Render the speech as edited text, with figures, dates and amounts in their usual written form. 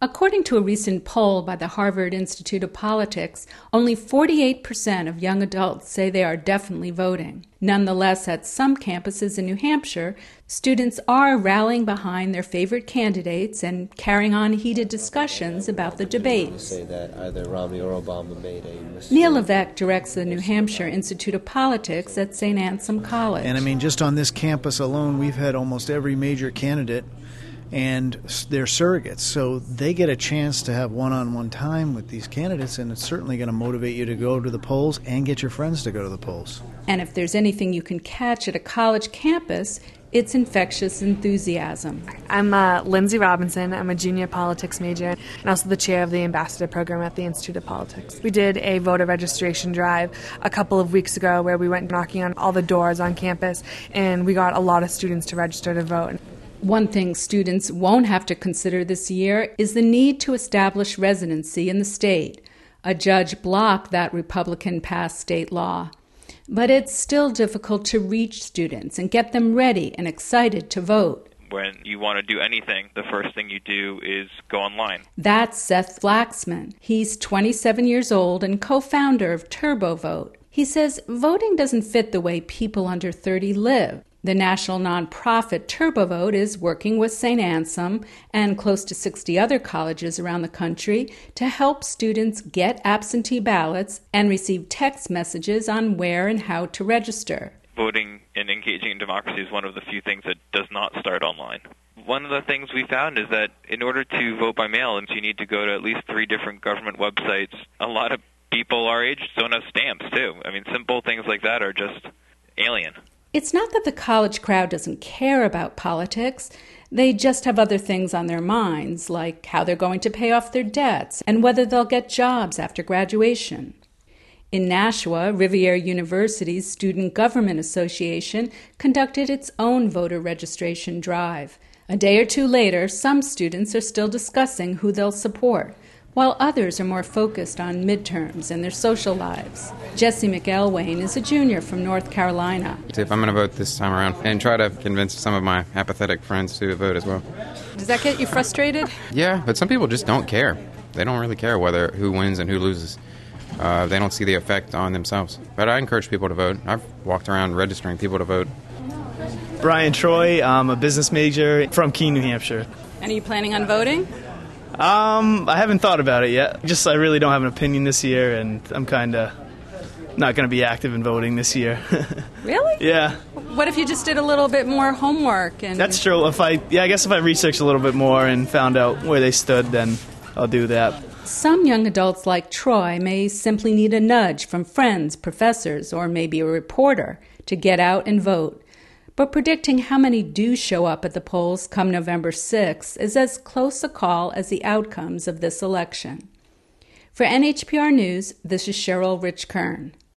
According to a recent poll by the Harvard Institute of Politics, only 48% of young adults say they are definitely voting. Nonetheless, at some campuses in New Hampshire, students are rallying behind their favorite candidates and carrying on heated discussions about the debates. Say that either Romney or Obama made a mistake. Neil Levesque directs the New Hampshire Institute of Politics at St. Ansem College. And just on this campus alone, we've had almost every major candidate and their surrogates. So they get a chance to have one-on-one time with these candidates, and it's certainly going to motivate you to go to the polls and get your friends to go to the polls. And if there's anything you can catch at a college campus, it's infectious enthusiasm. I'm Lindsay Robinson. I'm a junior politics major and also the chair of the ambassador program at the Institute of Politics. We did a voter registration drive a couple of weeks ago where we went knocking on all the doors on campus, and we got a lot of students to register to vote. One thing students won't have to consider this year is the need to establish residency in the state. A judge blocked that Republican-passed state law. But it's still difficult to reach students and get them ready and excited to vote. When you want to do anything, the first thing you do is go online. That's Seth Flaxman. He's 27 years old and co-founder of TurboVote. He says voting doesn't fit the way people under 30 live. The national nonprofit TurboVote is working with St. Ansem and close to 60 other colleges around the country to help students get absentee ballots and receive text messages on where and how to register. Voting and engaging in democracy is one of the few things that does not start online. One of the things we found is that in order to vote by mail, you need to go to at least 3 different government websites. A lot of people our age don't have stamps, too. I mean, simple things like that are just alien. It's not that the college crowd doesn't care about politics. They just have other things on their minds, like how they're going to pay off their debts and whether they'll get jobs after graduation. In Nashua, Rivier University's Student Government Association conducted its own voter registration drive. A day or two later, some students are still discussing who they'll support, while others are more focused on midterms and their social lives. Jesse McElwain is a junior from North Carolina. If I'm going to vote this time around and try to convince some of my apathetic friends to vote as well. Does that get you frustrated? Yeah, but some people just don't care. They don't really care who wins and who loses. They don't see the effect on themselves. But I encourage people to vote. I've walked around registering people to vote. Brian Troy, I'm a business major from Keene, New Hampshire. And are you planning on voting? I haven't thought about it yet. I really don't have an opinion this year, and I'm kind of not going to be active in voting this year. Really? Yeah. What if you just did a little bit more homework? That's true. I guess if I researched a little bit more and found out where they stood, then I'll do that. Some young adults like Troy may simply need a nudge from friends, professors, or maybe a reporter to get out and vote. But predicting how many do show up at the polls come November 6th is as close a call as the outcomes of this election. For NHPR News, this is Cheryl Rich-Kern.